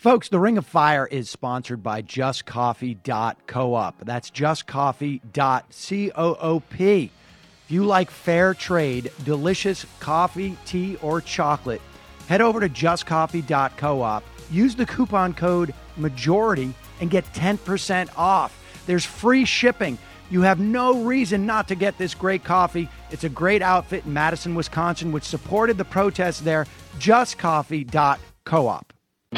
Folks, the Ring of Fire is sponsored by JustCoffee.coop. That's JustCoffee.coop. If you like fair trade, delicious coffee, tea, or chocolate, head over to JustCoffee.coop. Use the coupon code MAJORITY and get 10% off. There's free shipping. You have no reason not to get this great coffee. It's a great outfit in Madison, Wisconsin, which supported the protests there. JustCoffee.coop.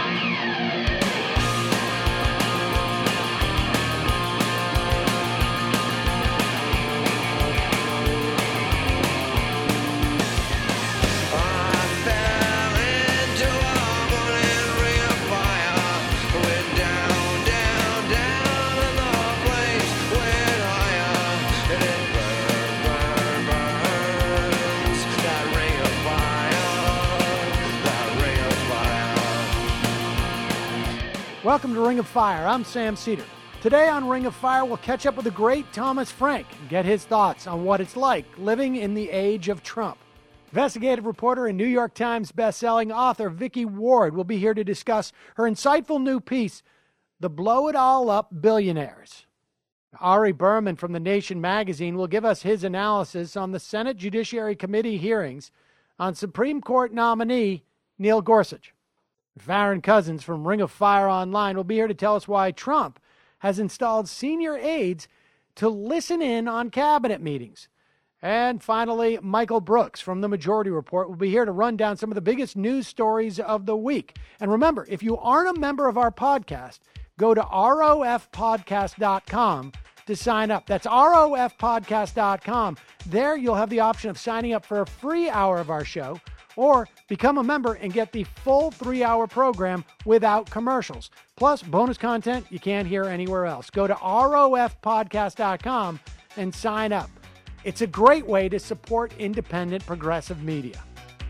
Welcome to Ring of Fire. I'm Sam Cedar. Today on Ring of Fire, we'll catch up with the great Thomas Frank and get his thoughts on what it's like living in the age of Trump. Investigative reporter and New York Times bestselling author Vicky Ward will be here to discuss her insightful new piece, The Blow It All Up Billionaires. Ari Berman from The Nation magazine will give us his analysis on the Senate Judiciary Committee hearings on Supreme Court nominee Neil Gorsuch. Farron Cousins from Ring of Fire Online will be here to tell us why Trump has installed senior aides to listen in on cabinet meetings. And finally, Michael Brooks from The Majority Report will be here to run down some of the biggest news stories of the week. And remember, if you aren't a member of our podcast, go to rofpodcast.com to sign up. That's rofpodcast.com. There you'll have the option of signing up for a free hour of our show, or become a member and get the full 3-hour program without commercials. Plus, bonus content you can't hear anywhere else. Go to rofpodcast.com and sign up. It's a great way to support independent progressive media.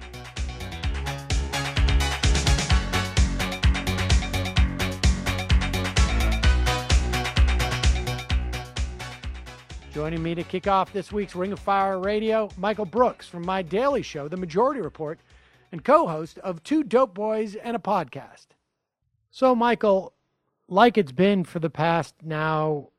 Joining me to kick off this week's Ring of Fire Radio, Michael Brooks from my daily show, The Majority Report, and co-host of Two Dope Boys and a Podcast. So, Michael, like it's been for the past now,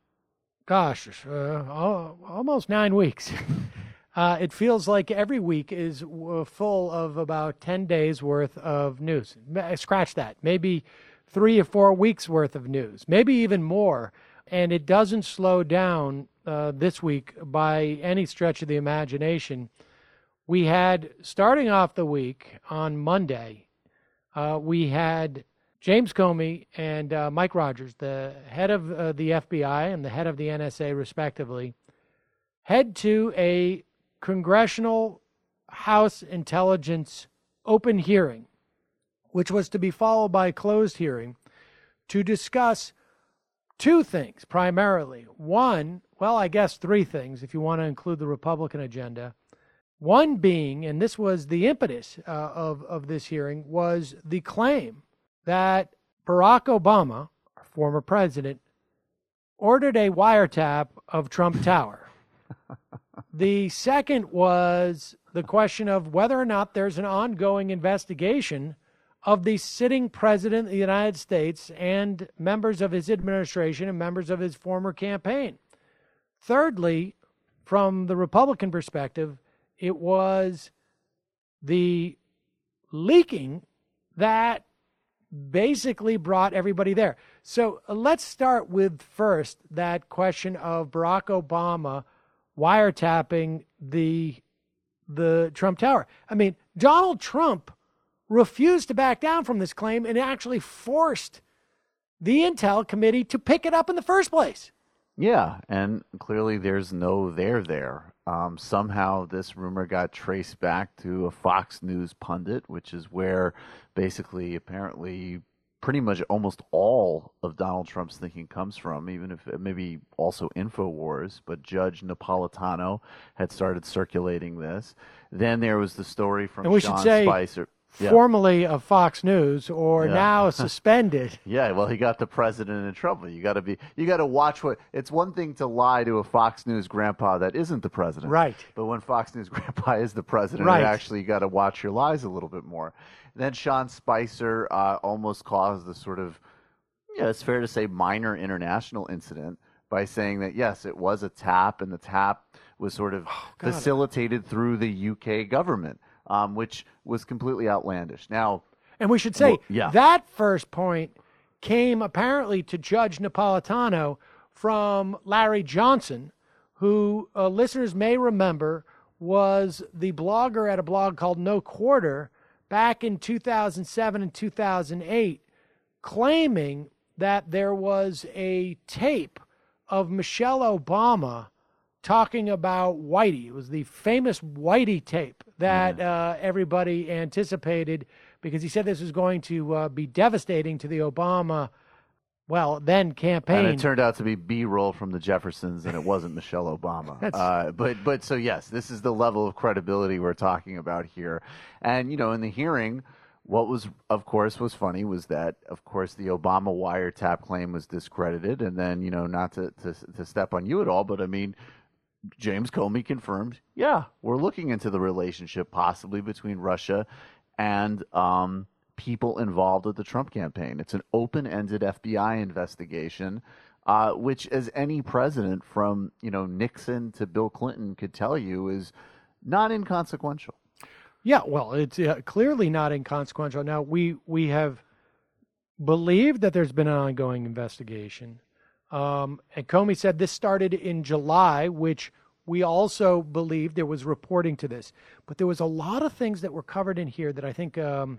almost 9 weeks, it feels like every week is full of about 10 days worth of news. Scratch that. Maybe 3 or 4 weeks worth of news, maybe even more. And it doesn't slow down this week by any stretch of the imagination. We had, starting off the week on Monday, we had James Comey and Mike Rogers, the head of the FBI and the head of the NSA, respectively, head to a Congressional House Intelligence open hearing, which was to be followed by a closed hearing, to discuss 2 things primarily. One, well, I guess 3 things if you want to include the Republican agenda. One being, and this was the impetus of this hearing, was the claim that Barack Obama, our former president, ordered a wiretap of Trump Tower. The second was the question of whether or not there's an ongoing investigation of the sitting president of the United States and members of his administration and members of his former campaign. Thirdly, from the Republican perspective, it was the leaking that basically brought everybody there. So let's start with first that question of Barack Obama wiretapping the Trump Tower. I mean, Donald Trump refused to back down from this claim and actually forced the Intel Committee to pick it up in the first place. Yeah, and clearly there's no there there. Somehow this rumor got traced back to a Fox News pundit, which is where basically apparently pretty much almost all of Donald Trump's thinking comes from, even if maybe also InfoWars, but Judge Napolitano had started circulating this. Then there was the story from Sean Spicer. formerly of Fox News, or now suspended. Yeah, well, he got the president in trouble. You got to watch what. It's one thing to lie to a Fox News grandpa that isn't the president, right? But when Fox News grandpa is the president, right. You got to watch your lies a little bit more. And then Sean Spicer almost caused the sort of, it's fair to say, minor international incident by saying that yes, it was a tap, and the tap was sort of facilitated through the UK government. Which was completely outlandish. Now, and we should say that first point came apparently to Judge Napolitano from Larry Johnson, who listeners may remember was the blogger at a blog called No Quarter back in 2007 and 2008, claiming that there was a tape of Michelle Obama talking about Whitey. It was the famous Whitey tape that everybody anticipated, because he said this was going to be devastating to the Obama, then campaign. And it turned out to be B-roll from the Jeffersons, and it wasn't Michelle Obama. But so yes, this is the level of credibility we're talking about here. And, in the hearing, what was, of course, was funny was that, of course, the Obama wiretap claim was discredited. And then, not to step on you at all, but I mean, James Comey confirmed, we're looking into the relationship possibly between Russia and people involved with the Trump campaign. It's an open-ended FBI investigation, which, as any president from Nixon to Bill Clinton could tell you, is not inconsequential. Yeah, well, it's clearly not inconsequential. Now, we have believed that there's been an ongoing investigation. And Comey said this started in July, which we also believed there was reporting to this. But there was a lot of things that were covered in here that I think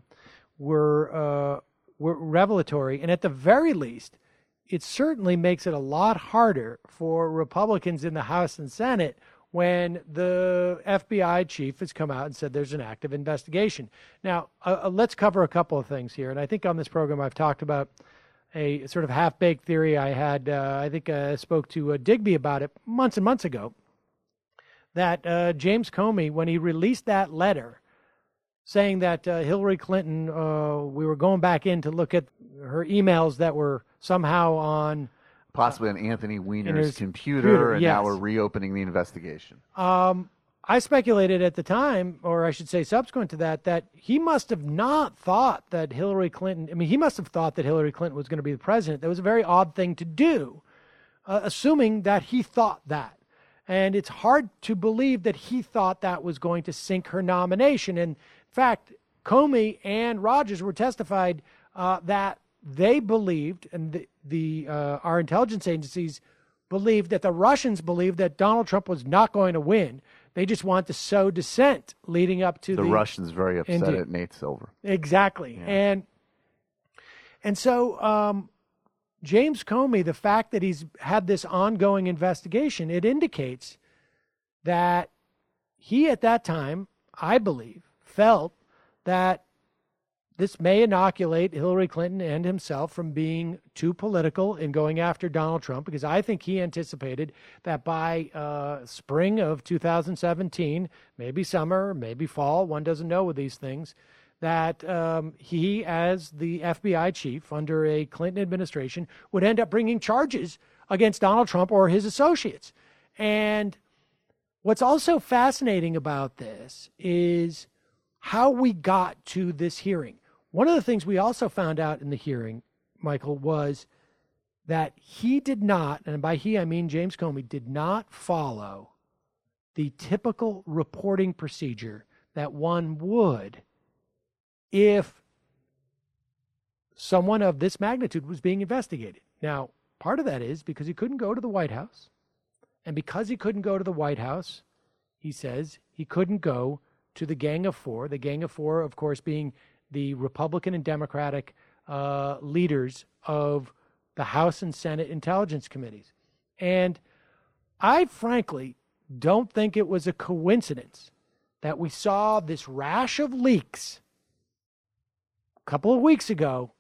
were revelatory. And at the very least, it certainly makes it a lot harder for Republicans in the House and Senate when the FBI chief has come out and said there's an active investigation. Now, let's cover a couple of things here. And I think on this program I've talked about a sort of half-baked theory I had. I think I spoke to Digby about it months and months ago, that James Comey, when he released that letter saying that Hillary Clinton, we were going back in to look at her emails that were somehow on possibly on Anthony Weiner's computer, and now we're reopening the investigation. I speculated at the time, or I should say subsequent to that, that he must have not thought that Hillary Clinton, he must have thought that Hillary Clinton was going to be the president. That was a very odd thing to do, assuming that he thought that. And it's hard to believe that he thought that was going to sink her nomination. And in fact, Comey and Rogers were testified that they believed, and our intelligence agencies believed, that the Russians believed that Donald Trump was not going to win. They just want to sow dissent leading up to the Russians very upset at Nate Silver. Exactly. Yeah. And so James Comey, the fact that he's had this ongoing investigation, it indicates that he at that time, I believe, felt that this may inoculate Hillary Clinton and himself from being too political in going after Donald Trump, because I think he anticipated that by spring of 2017, maybe summer, maybe fall, one doesn't know with these things, that he, as the FBI chief under a Clinton administration, would end up bringing charges against Donald Trump or his associates. And what's also fascinating about this is how we got to this hearing. One of the things we also found out in the hearing, Michael, was that he did not, and by he I mean James Comey, did not follow the typical reporting procedure that one would if someone of this magnitude was being investigated. Now, part of that is because he couldn't go to the White House. And because he couldn't go to the White House, he says he couldn't go to the Gang of Four. The Gang of Four, of course, being the Republican and Democratic leaders of the House and Senate Intelligence Committees. And I frankly don't think it was a coincidence that we saw this rash of leaks a couple of weeks ago,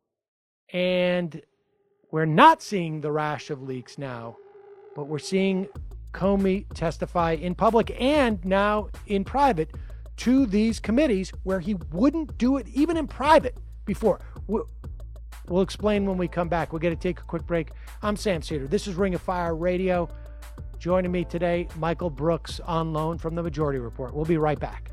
and we're not seeing the rash of leaks now, but we're seeing Comey testify in public and now in private to these committees where he wouldn't do it even in private before. We'll explain when we come back. We're going to take a quick break. I'm Sam Seder. This is Ring of Fire Radio. Joining me today, Michael Brooks on loan from the Majority Report. We'll be right back.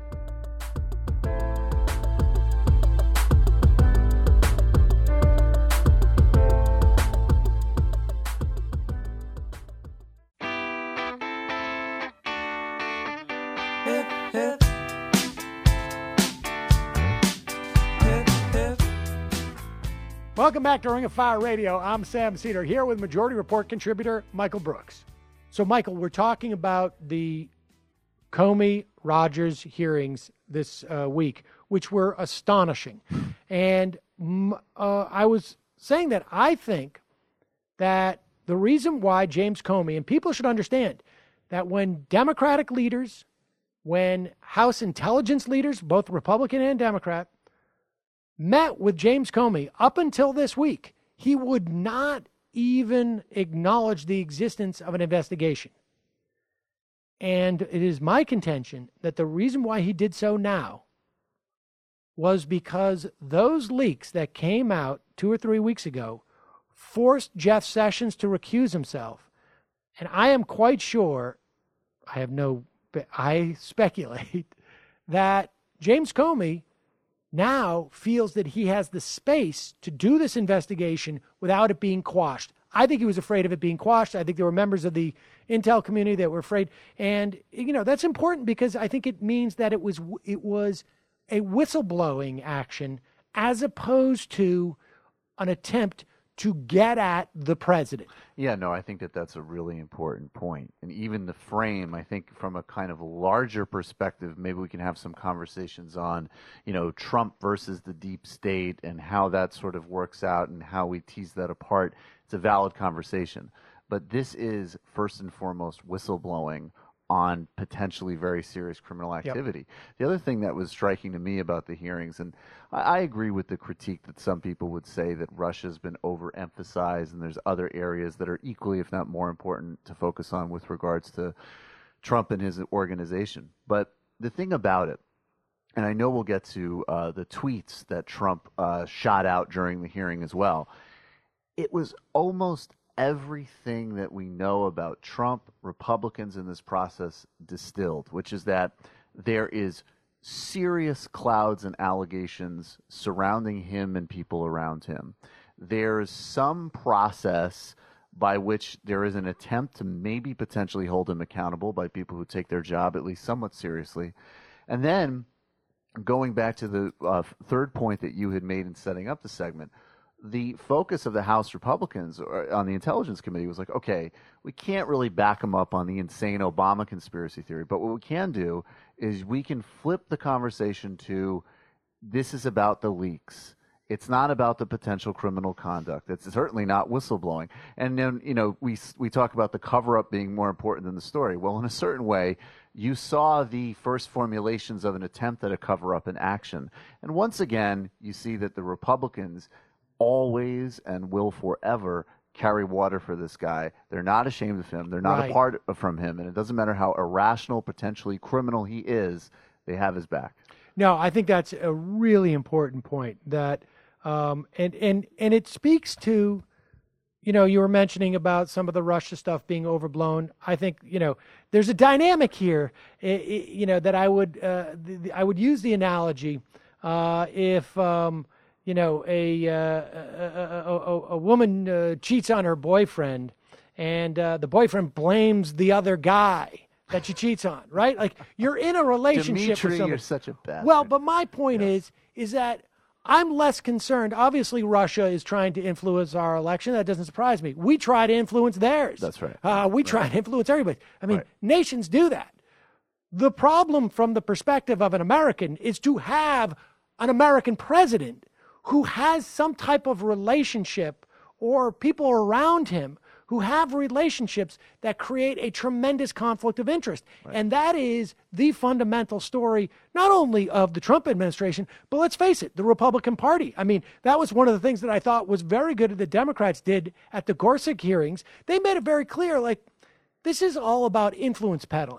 Welcome back to Ring of Fire Radio. I'm Sam Seder, here with Majority Report contributor Michael Brooks. So, Michael, we're talking about the Comey-Rogers hearings this week, which were astonishing. And I was saying that I think that the reason why James Comey, and people should understand that when Democratic leaders, when House intelligence leaders, both Republican and Democrat, met with James Comey up until this week, he would not even acknowledge the existence of an investigation. And it is my contention that the reason why he did so now was because those leaks that came out 2 or 3 weeks ago forced Jeff Sessions to recuse himself. And I am quite sure, I speculate that James Comey now feels that he has the space to do this investigation without it being quashed. I think he was afraid of it being quashed. I think there were members of the intel community that were afraid. And, that's important because I think it means that it was a whistleblowing action as opposed to an attempt to get at the president. Yeah, no, I think that that's a really important point. And even the frame, I think from a kind of larger perspective, maybe we can have some conversations on, Trump versus the deep state and how that sort of works out and how we tease that apart. It's a valid conversation. But this is first and foremost whistleblowing on potentially very serious criminal activity. Yep. The other thing that was striking to me about the hearings, and I agree with the critique that some people would say that Russia's been overemphasized and there's other areas that are equally, if not more important, to focus on with regards to Trump and his organization. But the thing about it, and I know we'll get to the tweets that Trump shot out during the hearing as well, it was almost everything that we know about Trump, Republicans in this process distilled, which is that there is serious clouds and allegations surrounding him and people around him. There's some process by which there is an attempt to maybe potentially hold him accountable by people who take their job at least somewhat seriously. And then going back to the third point that you had made in setting up the segment, the focus of the House Republicans on the Intelligence Committee was like, okay, we can't really back them up on the insane Obama conspiracy theory, but what we can do is we can flip the conversation to this is about the leaks. It's not about the potential criminal conduct. It's certainly not whistleblowing. And then, we talk about the cover-up being more important than the story. Well, in a certain way, you saw the first formulations of an attempt at a cover-up in action. And once again, you see that the Republicans always and will forever carry water for this guy. They're not ashamed of him. They're not apart from him. And it doesn't matter how irrational, potentially criminal he is, they have his back. No, I think that's a really important point that, and it speaks to, you were mentioning about some of the Russia stuff being overblown. I think, there's a dynamic here, that I would use the analogy, if, a woman cheats on her boyfriend, and the boyfriend blames the other guy that she cheats on, right? Like, you're in a relationship Dimitri, with somebody. You're such a bastard. Well, but my point is that I'm less concerned. Obviously, Russia is trying to influence our election. That doesn't surprise me. We try to influence theirs. That's right. We try to influence everybody. I mean, nations do that. The problem from the perspective of an American is to have an American president who has some type of relationship or people around him who have relationships that create a tremendous conflict of interest. Right. And that is the fundamental story, not only of the Trump administration, but let's face it, the Republican Party. I mean, that was one of the things that I thought was very good that the Democrats did at the Gorsuch hearings. They made it very clear, like, this is all about influence peddling.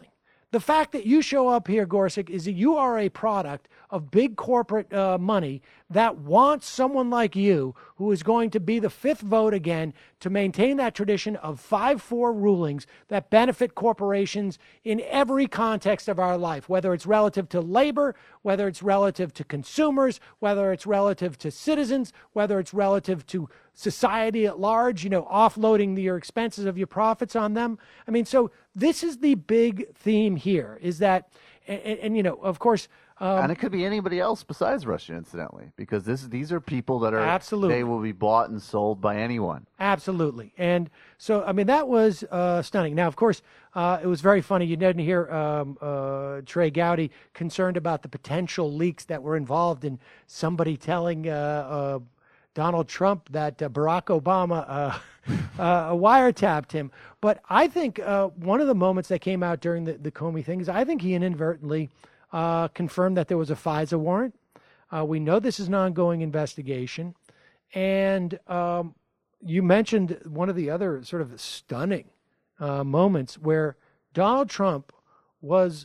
the fact that you show up here, Gorsuch, is that you are a product of big corporate money that wants someone like you, who is going to be the fifth vote again, to maintain that tradition of 5-4 rulings that benefit corporations in every context of our life, whether it's relative to labor, whether it's relative to consumers, whether it's relative to citizens, whether it's relative to society at large, offloading your expenses of your profits on them. I mean, so this is the big theme here, is that, and of course, and it could be anybody else besides Russia, incidentally, because these are people that are absolutely, they will be bought and sold by anyone. Absolutely. And so, I mean, that was stunning. Now, of course, it was very funny. You didn't hear Trey Gowdy concerned about the potential leaks that were involved in somebody telling Donald Trump that Barack Obama wiretapped him. But I think one of the moments that came out during the Comey thing is I think he inadvertently confirmed that there was a FISA warrant. We know this is an ongoing investigation. And you mentioned one of the other sort of stunning moments where Donald Trump was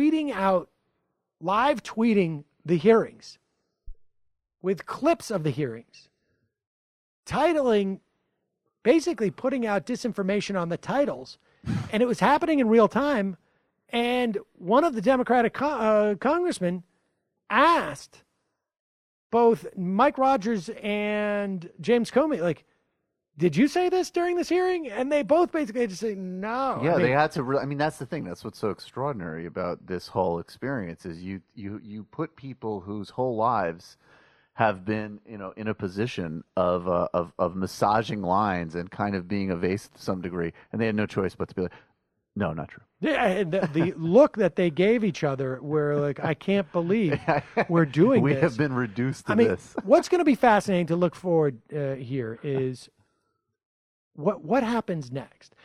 live tweeting the hearings with clips of the hearings, basically putting out disinformation on the titles. And it was happening in real time. And one of the Democratic congressmen asked both Mike Rogers and James Comey, did you say this during this hearing? And they both basically just say no. Yeah, they had to. That's the thing. That's what's so extraordinary about this whole experience is you put people whose whole lives have been, in a position of massaging lines and kind of being evasive to some degree, and they had no choice but to be like, no, not true. Yeah, and the look that they gave each other, where I can't believe we're doing this. We have been reduced to this. What's going to be fascinating to look forward here is what happens next.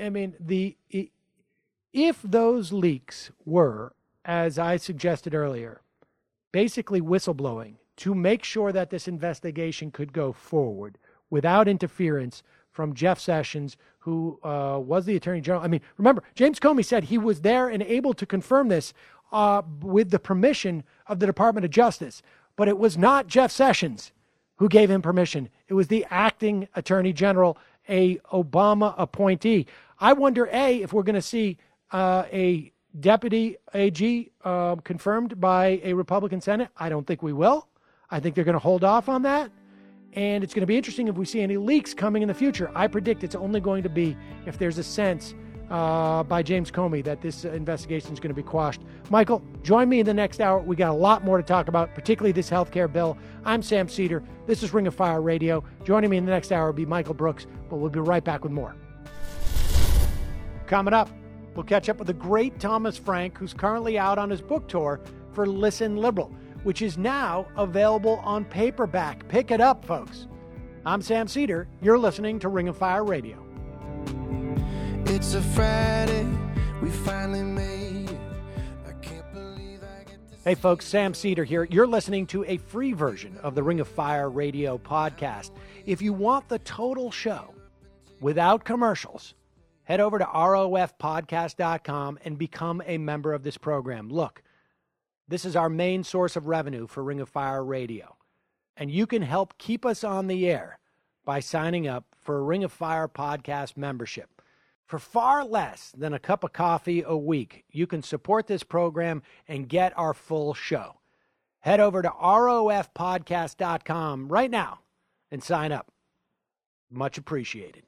If those leaks were, as I suggested earlier, basically whistleblowing to make sure that this investigation could go forward without interference from Jeff Sessions, who was the Attorney General. I mean, remember, James Comey said he was there and able to confirm this with the permission of the Department of Justice. But it was not Jeff Sessions who gave him permission. It was the acting Attorney General, a Obama appointee. I wonder, if we're going to see a deputy AG confirmed by a Republican Senate. I don't think we will. I think they're going to hold off on that. And it's going to be interesting if we see any leaks coming in the future. I predict it's only going to be if there's a sense by James Comey that this investigation is going to be quashed. Michael, join me in the next hour. We got a lot more to talk about, particularly this health care bill. I'm Sam Seder. This is Ring of Fire Radio. Joining me in the next hour will be Michael Brooks, but we'll be right back with more. Coming up, we'll catch up with the great Thomas Frank, who's currently out on his book tour for Listen Liberal, which is now available on paperback. Pick it up, folks. I'm Sam Seder. You're listening to Ring of Fire Radio. It's a Friday, we finally made it. I can't believe I get to... Hey, folks, Sam Seder here. You're listening to a free version of the Ring of Fire Radio podcast. If you want the total show without commercials, head over to rofpodcast.com and become a member of this program. Look, this is our main source of revenue for Ring of Fire Radio, and you can help keep us on the air by signing up for a Ring of Fire podcast membership. For far less than a cup of coffee a week, you can support this program and get our full show. Head over to rofpodcast.com right now and sign up. Much appreciated.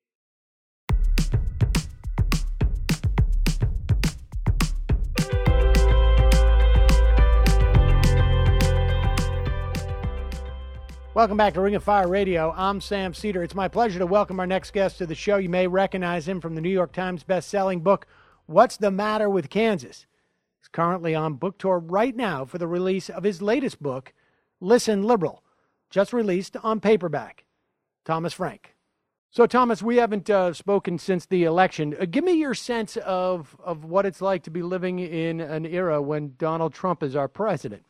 Welcome back to Ring of Fire Radio. I'm Sam Seder. It's my pleasure to welcome our next guest to the show. You may recognize him from the New York Times best-selling book, What's the Matter with Kansas? He's currently on book tour right now for the release of his latest book, Listen Liberal, just released on paperback. Thomas Frank. So, Thomas, we haven't spoken since the election. Give me your sense of what it's like to be living in an era when Donald Trump is our president.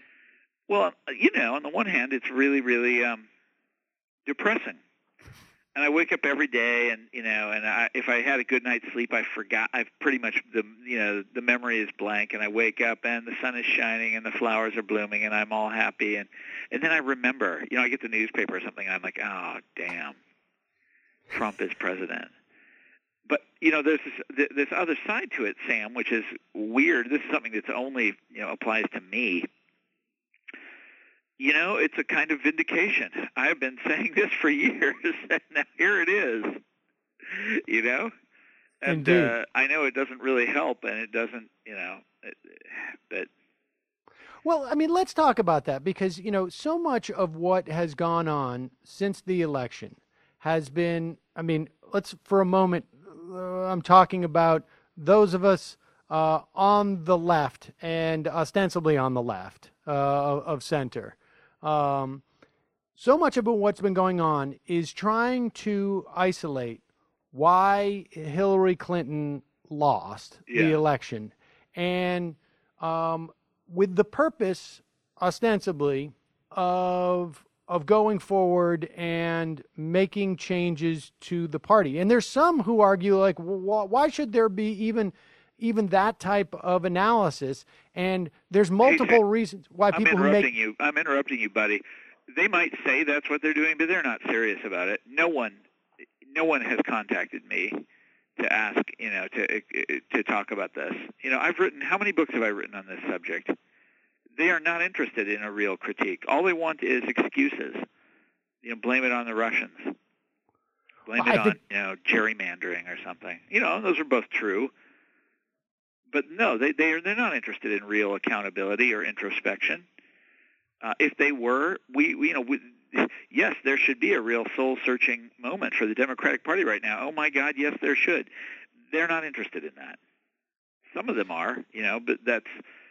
Well, on the one hand, it's really, really depressing. And I wake up every day, and if I had a good night's sleep, I've pretty much the memory is blank, and I wake up and the sun is shining and the flowers are blooming and I'm all happy, and then I remember, I get the newspaper or something and I'm like, oh damn, Trump is president. But there's this other side to it, Sam, which is weird. This is something that's only applies to me. It's a kind of vindication. I've been saying this for years, and now here it is. And I know it doesn't really help, and it doesn't, but. Well, I mean, let's talk about that because, so much of what has gone on since the election has been, let's for a moment, I'm talking about those of us on the left and ostensibly on the left of center. So much of what's been going on is trying to isolate why Hillary Clinton lost the election, and with the purpose, ostensibly, of going forward and making changes to the party. And there's some who argue, like, why should there be even that type of analysis? And there's multiple reasons why people I'm interrupting you, buddy. They might say that's what they're doing, but they're not serious about it. No one has contacted me to ask, to talk about this. I've written, how many books have I written on this subject? They are not interested in a real critique. All they want is excuses. Blame it on the Russians. Blame it on, gerrymandering or something. Those are both true. But no, they're not interested in real accountability or introspection. If they were, yes, there should be a real soul-searching moment for the Democratic Party right now. Oh my God, yes, there should. They're not interested in that. Some of them are, but that's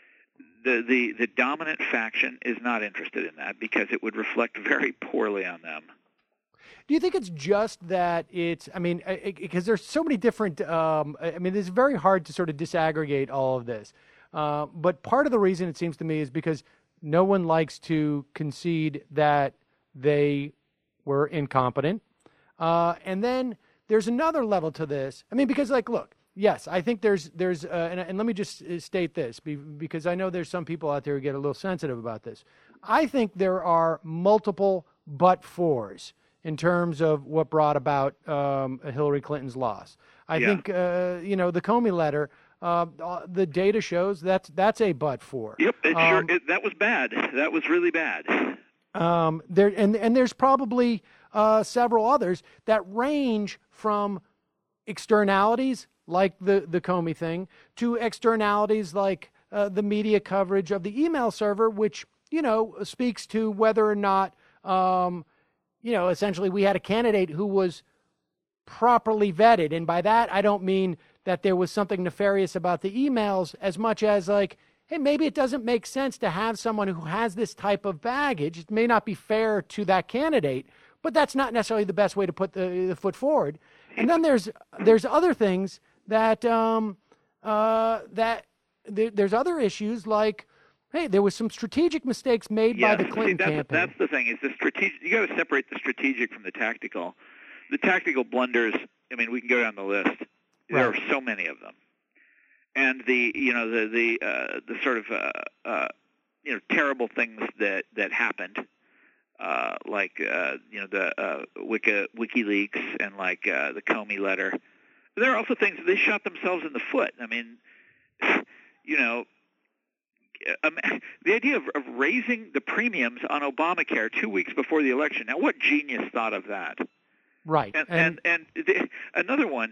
the dominant faction is not interested in that because it would reflect very poorly on them. Do you think it's just that because there's so many different, it's very hard to sort of disaggregate all of this. But part of the reason it seems to me is because no one likes to concede that they were incompetent. And then there's another level to this. Because look, yes, I think there's and let me just state this because I know there's some people out there who get a little sensitive about this. I think there are multiple but-fors in terms of what brought about Hillary Clinton's loss. I think, the Comey letter, the data shows that's a but-for. Yep, that was bad. That was really bad. There's probably several others that range from externalities like the Comey thing to externalities like the media coverage of the email server, which, speaks to whether or not, essentially we had a candidate who was properly vetted. And by that, I don't mean that there was something nefarious about the emails as much as hey, maybe it doesn't make sense to have someone who has this type of baggage. It may not be fair to that candidate, but that's not necessarily the best way to put the foot forward. And then there's other things that there's other issues like, hey, there was some strategic mistakes made by the Clinton campaign. That's the thing. Is the strategic? You got to separate the strategic from the tactical. The tactical blunders. We can go down the list. There are so many of them, and the sort of terrible things that happened, like the WikiLeaks and like the Comey letter. There are also things that they shot themselves in the foot. The idea of raising the premiums on Obamacare 2 weeks before the election. Now, what genius thought of that? Right. Another one,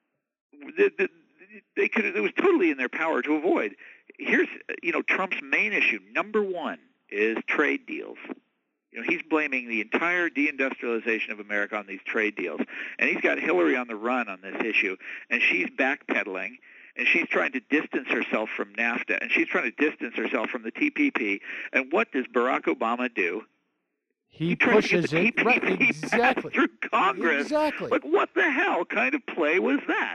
it was totally in their power to avoid. Here's, Trump's main issue. Number one is trade deals. He's blaming the entire deindustrialization of America on these trade deals. And he's got Hillary on the run on this issue. And she's backpedaling. And she's trying to distance herself from NAFTA. And she's trying to distance herself from the TPP. And what does Barack Obama do? He pushes it exactly through Congress. Exactly. Like, what the hell kind of play was that?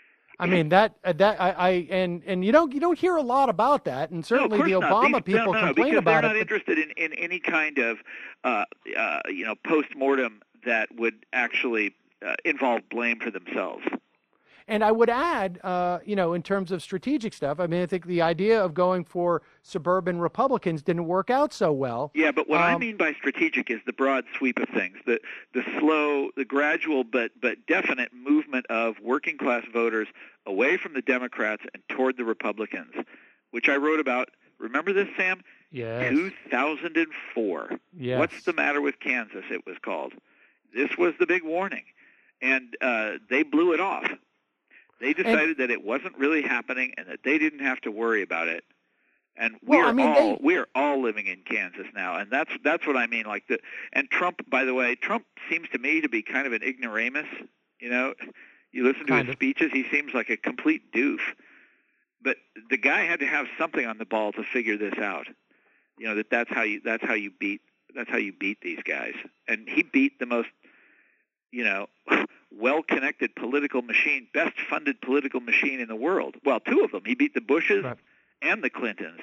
And you don't hear a lot about that, and certainly the Obama people complain about it. They're not interested in any kind of postmortem that would actually involve blame for themselves. And I would add, in terms of strategic stuff, I mean, I think the idea of going for suburban Republicans didn't work out so well. Yeah, but what I mean by strategic is the broad sweep of things, the slow, the gradual but definite movement of working class voters away from the Democrats and toward the Republicans, which I wrote about. Remember this, Sam? Yes. 2004. Yes. What's the matter with Kansas, it was called. This was the big warning. And they blew it off. They decided that it wasn't really happening and that they didn't have to worry about it. And we are all living in Kansas now, and that's what I mean. And Trump, by the way, Trump seems to me to be kind of an ignoramus. You listen to his speeches; he seems like a complete doof. But the guy had to have something on the ball to figure this out. That's how you beat these guys, and he beat the most well-connected political machine, best-funded political machine in the world. Well, two of them. He beat the Bushes and the Clintons.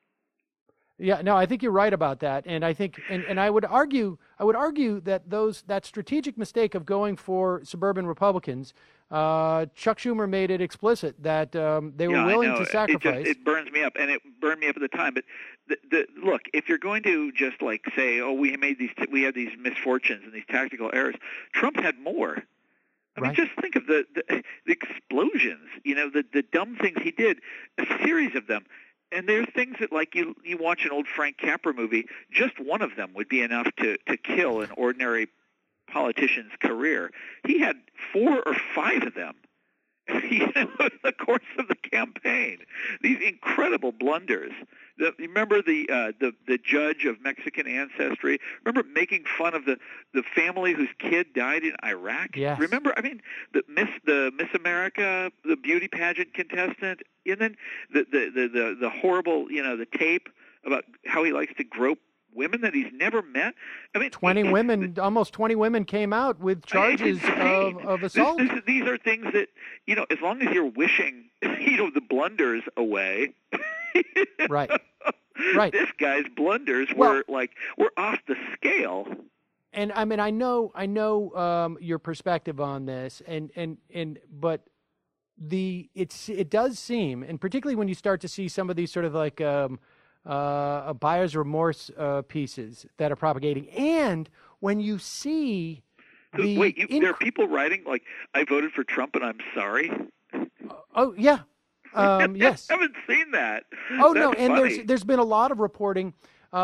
Yeah, no, I think you're right about that, and I think, and I would argue that that strategic mistake of going for suburban Republicans, Chuck Schumer made it explicit that they were willing to sacrifice. It burns me up, and it burned me up at the time. But look, if you're going to just say, "Oh, we had these misfortunes and these tactical errors," Trump had more. I mean, just think of the explosions. The dumb things he did, a series of them. And there are things that, like you watch an old Frank Capra movie, just one of them would be enough to kill an ordinary politician's career. He had 4 or 5 of them in the course of the campaign. These incredible blunders. Remember the judge of Mexican ancestry? Remember making fun of the family whose kid died in Iraq? Yes. Remember, I mean, the Miss America, the beauty pageant contestant, and then the horrible, the tape about how he likes to grope women that he's never met. I mean, almost 20 women came out with charges of assault. These are things that, as long as you're wishing, the blunders away. Right. This guy's blunders were off the scale. And I mean, I know your perspective on this, but it does seem, and particularly when you start to see some of these sort of like buyer's remorse pieces that are propagating, and when you see there are people writing like, "I voted for Trump and I'm sorry." Oh yeah. Yes. I haven't seen that. Oh, That's no, and funny. there's been a lot of reporting.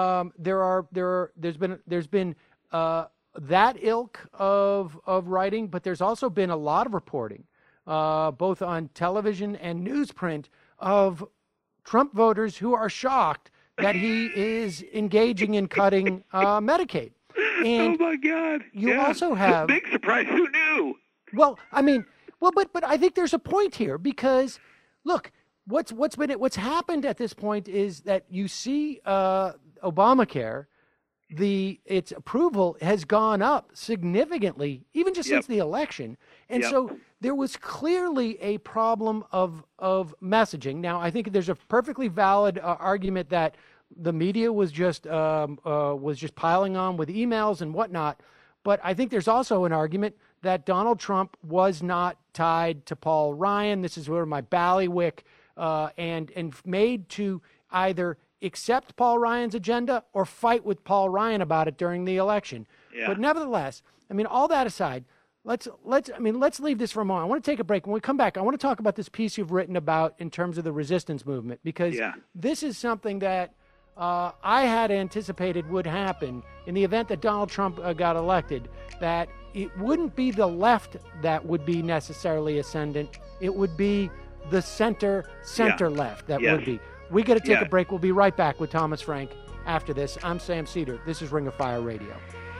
There's been that ilk of writing, but there's also been a lot of reporting, both on television and newsprint, of Trump voters who are shocked that he is engaging in cutting Medicaid. And oh my God! You also have big surprise. Who knew? Well, I mean, but I think there's a point here because. Look, what's happened at this point is that you see Obamacare, its approval has gone up significantly, even just since the election, and so there was clearly a problem of messaging. Now, I think there's a perfectly valid argument that the media was just piling on with emails and whatnot, but I think there's also an argument that Donald Trump was not tied to Paul Ryan. This is sort of my ballywick, and made to either accept Paul Ryan's agenda or fight with Paul Ryan about it during the election. Yeah. But nevertheless, I mean, all that aside, let's leave this for a moment. I want to take a break. When we come back, I want to talk about this piece you've written about in terms of the resistance movement, because this is something that I had anticipated would happen in the event that Donald Trump got elected, that it wouldn't be the left that would be necessarily ascendant. It would be the center left that would be. We got to take a break. We'll be right back with Thomas Frank after this. I'm Sam Seder. This is Ring of Fire Radio.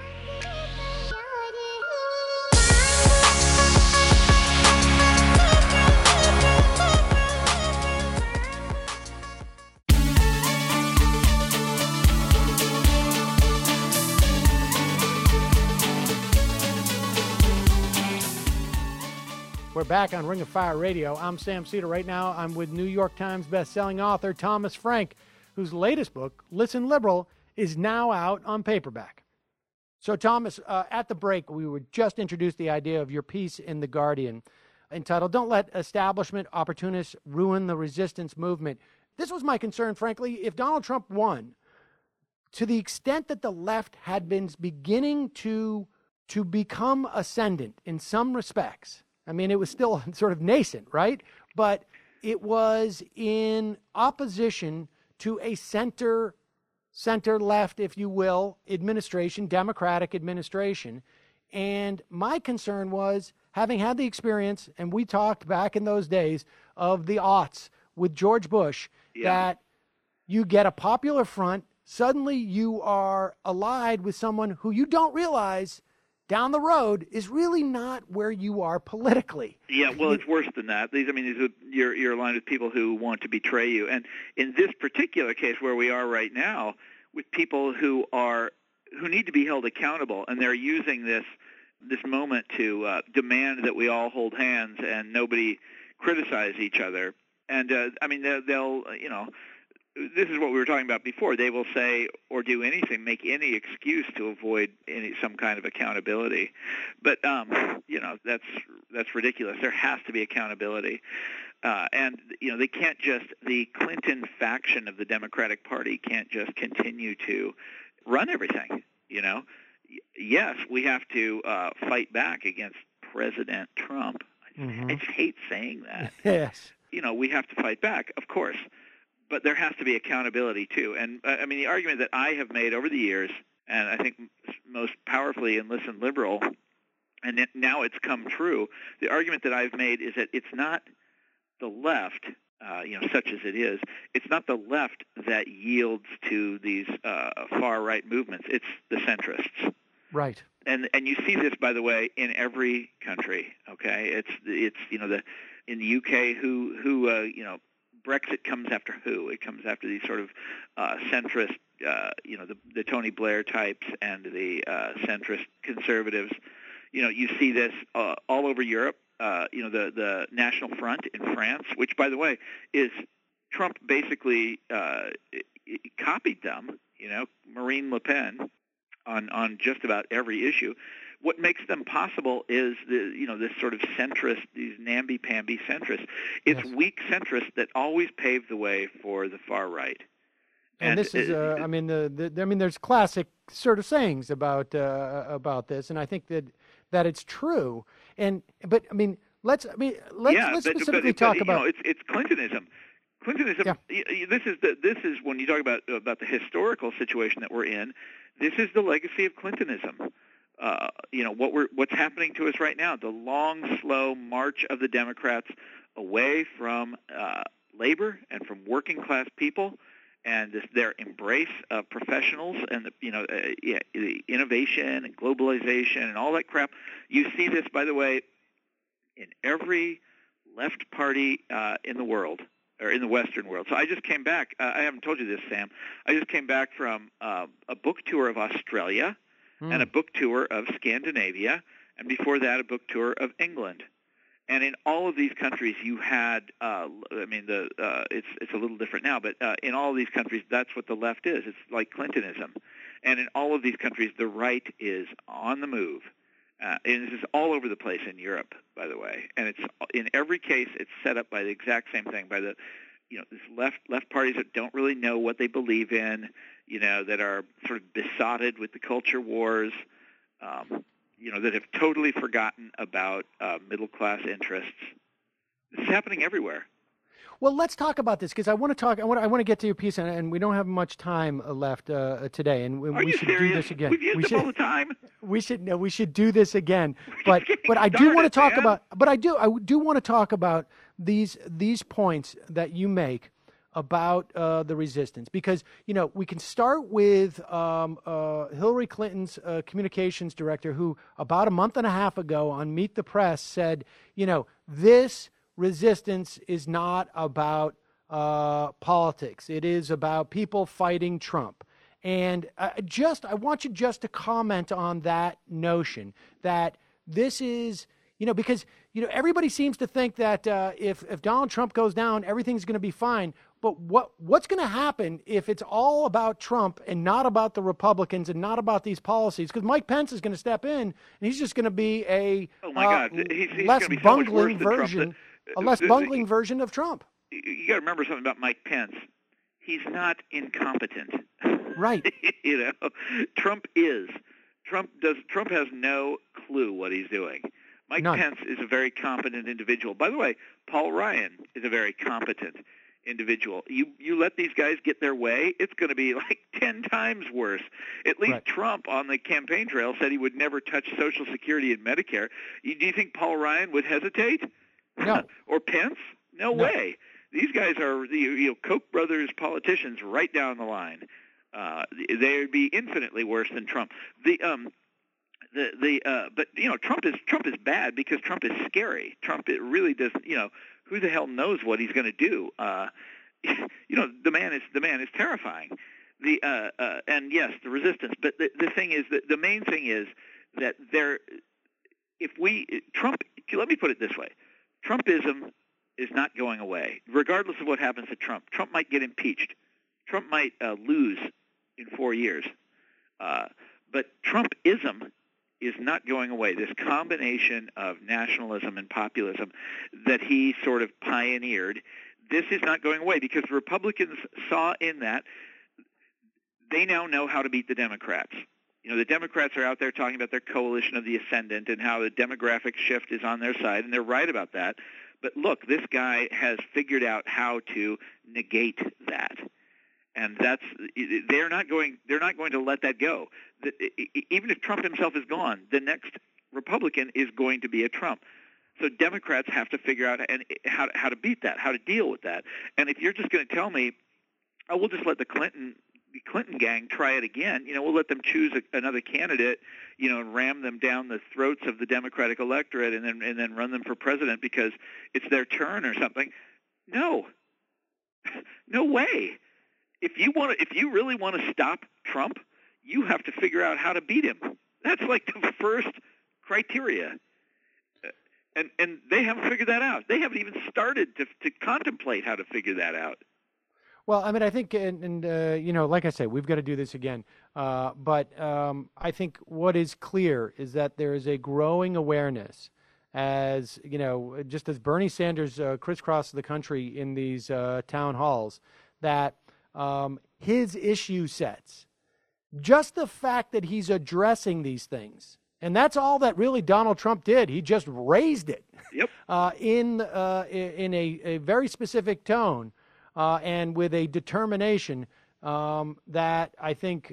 We're back on Ring of Fire Radio. I'm Sam Seder. Right now, I'm with New York Times bestselling author Thomas Frank, whose latest book, Listen Liberal, is now out on paperback. So, Thomas, at the break, we were just introduced the idea of your piece in The Guardian entitled, "Don't Let Establishment Opportunists Ruin the Resistance Movement." This was my concern, frankly. If Donald Trump won, to the extent that the left had been beginning to become ascendant in some respects, I mean, it was still sort of nascent, right? But it was in opposition to a center-left, if you will, administration, Democratic administration. And my concern was, having had the experience, and we talked back in those days of the aughts with George Bush, that you get a popular front, suddenly you are allied with someone who you don't realize down the road is really not where you are politically. Yeah, well, it's worse than that. You're aligned with people who want to betray you. And in this particular case where we are right now, with people who need to be held accountable, and they're using this moment to demand that we all hold hands and nobody criticize each other. And they'll this is what we were talking about before. They will say or do anything, make any excuse to avoid some kind of accountability. But that's ridiculous. There has to be accountability, and they can't just, the Clinton faction of the Democratic Party can't just continue to run everything. Yes, we have to fight back against President Trump. I just hate saying that. Yes. We have to fight back, of course. But there has to be accountability, too. And, the argument that I have made over the years, and I think most powerfully in Listen Liberal, and now it's come true, the argument that I've made is that it's not the left, such as it is, it's not the left that yields to these far-right movements. It's the centrists. Right. And you see this, by the way, in every country, okay? It's in the UK, who Brexit comes after who? It comes after these sort of centrist, the Tony Blair types and the centrist conservatives. You see this all over Europe. The National Front in France, which, by the way, is Trump basically copied them. Marine Le Pen on just about every issue. What makes them possible is this sort of centrist, these namby-pamby centrists. It's weak centrists that always pave the way for the far right. And this is, there's classic sort of sayings about this, and I think that it's true. Let's specifically talk about. It's Clintonism. Clintonism. Yeah. This is when you talk about the historical situation that we're in. This is the legacy of Clintonism. What's happening to us right now, the long, slow march of the Democrats away from labor and from working class people, and their embrace of professionals and the innovation and globalization and all that crap. You see this, by the way, in every left party in the world, or in the Western world. So I just came back. I haven't told you this, Sam. I just came back from a book tour of Australia and a book tour of Scandinavia, and before that a book tour of England. And in all of these countries you had, it's a little different now, but in all of these countries that's what the left is. It's like Clintonism. And in all of these countries the right is on the move. And this is all over the place in Europe, by the way. And it's in every case it's set up by the exact same thing, by the this left parties that don't really know what they believe in, that are sort of besotted with the culture wars, that have totally forgotten about middle-class interests. This is happening everywhere. Well, let's talk about this, because I want to get to your piece, and we don't have much time left today, and we should do this again. We've used up all the time. We should do this again. But I do want to talk about. But I do want to talk about these points that you make about the resistance, because we can start with Hillary Clinton's communications director, who about a month and a half ago on Meet the Press said, this resistance is not about politics. It is about people fighting Trump. And I want you just to comment on that notion that this is, because everybody seems to think that if Donald Trump goes down, everything's going to be fine. But what's going to happen if it's all about Trump and not about the Republicans and not about these policies? Because Mike Pence is going to step in, and he's just going to be a less bungling version, a less bungling version of Trump. You got to remember something about Mike Pence. He's not incompetent. Right. Trump is. Trump has no clue what he's doing. Mike Pence is a very competent individual. By the way, Paul Ryan is a very competent individual. You let these guys get their way, it's going to be like 10 times worse. At least Trump on the campaign trail said he would never touch Social Security and Medicare. Do you think Paul Ryan would hesitate? No. Or Pence? No way. These guys are Koch brothers politicians right down the line. They would be infinitely worse than Trump. But Trump is bad because Trump is scary. Trump, it really doesn't. Who the hell knows what he's going to do? The man is terrifying. And yes, the resistance. But the thing is that the main thing is that Trump. Let me put it this way: Trumpism is not going away, regardless of what happens to Trump. Trump might get impeached. Trump might lose in 4 years. But Trumpism is not going away. This combination of nationalism and populism that he sort of pioneered, this is not going away because the Republicans saw in that they now know how to beat the Democrats. The Democrats are out there talking about their coalition of the ascendant and how the demographic shift is on their side, and they're right about that. But look, this guy has figured out how to negate that. And they're not going to let that go. Even if Trump himself is gone, the next Republican is going to be a Trump. So Democrats have to figure out how to beat that, how to deal with that. And if you're just going to tell me, we'll just let the Clinton gang try it again, we'll let them choose another candidate, and ram them down the throats of the Democratic electorate and then run them for president because it's their turn or something. No way. If you really want to stop Trump, you have to figure out how to beat him. That's like the first criteria. And they haven't figured that out. They haven't even started to contemplate how to figure that out. Well, I mean, I think, and like I said, we've got to do this again. But I think what is clear is that there is a growing awareness as, just as Bernie Sanders crisscrossed the country in these town halls, that his issue sets, just the fact that he's addressing these things, and that's all that really Donald Trump did. He just raised it in a very specific tone and with a determination that I think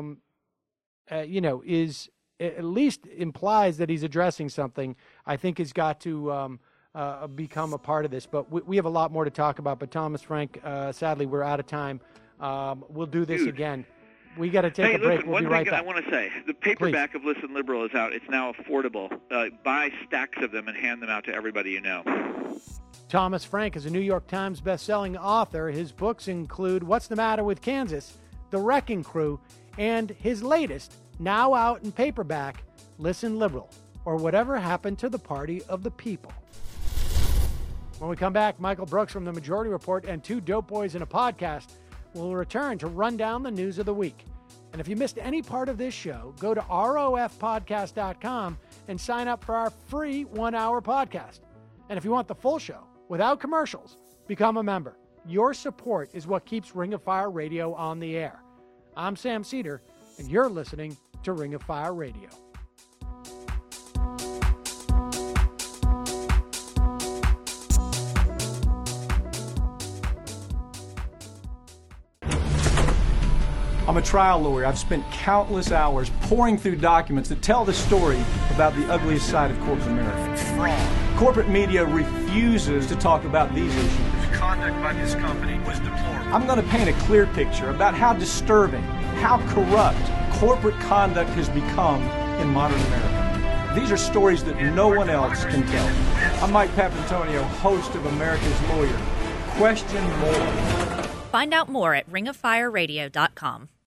is at least implies that he's addressing something. I think has got to become a part of this. But we have a lot more to talk about. But Thomas Frank, sadly, we're out of time. We'll do this again. We got to take a break. Listen, we'll be right back. One thing I want to say: the paperback of Listen Liberal is out. It's now affordable. Buy stacks of them and hand them out to everybody you know. Thomas Frank is a New York Times best-selling author. His books include What's the Matter with Kansas, The Wrecking Crew, and his latest, now out in paperback, Listen Liberal, or Whatever Happened to the Party of the People. When we come back, Michael Brooks from The Majority Report and two dope boys in a podcast will return to run down the news of the week. And if you missed any part of this show, go to rofpodcast.com and sign up for our free 1-hour podcast. And if you want the full show, without commercials, become a member. Your support is what keeps Ring of Fire Radio on the air. I'm Sam Cedar, and you're listening to Ring of Fire Radio. I'm a trial lawyer. I've spent countless hours poring through documents that tell the story about the ugliest side of corporate America. Fraud. Corporate media refuses to talk about these issues. The conduct by this company was deplorable. I'm going to paint a clear picture about how disturbing, how corrupt corporate conduct has become in modern America. These are stories that no one else can tell. I'm Mike Papantonio, host of America's Lawyer. Question more. Find out more at ringoffireradio.com.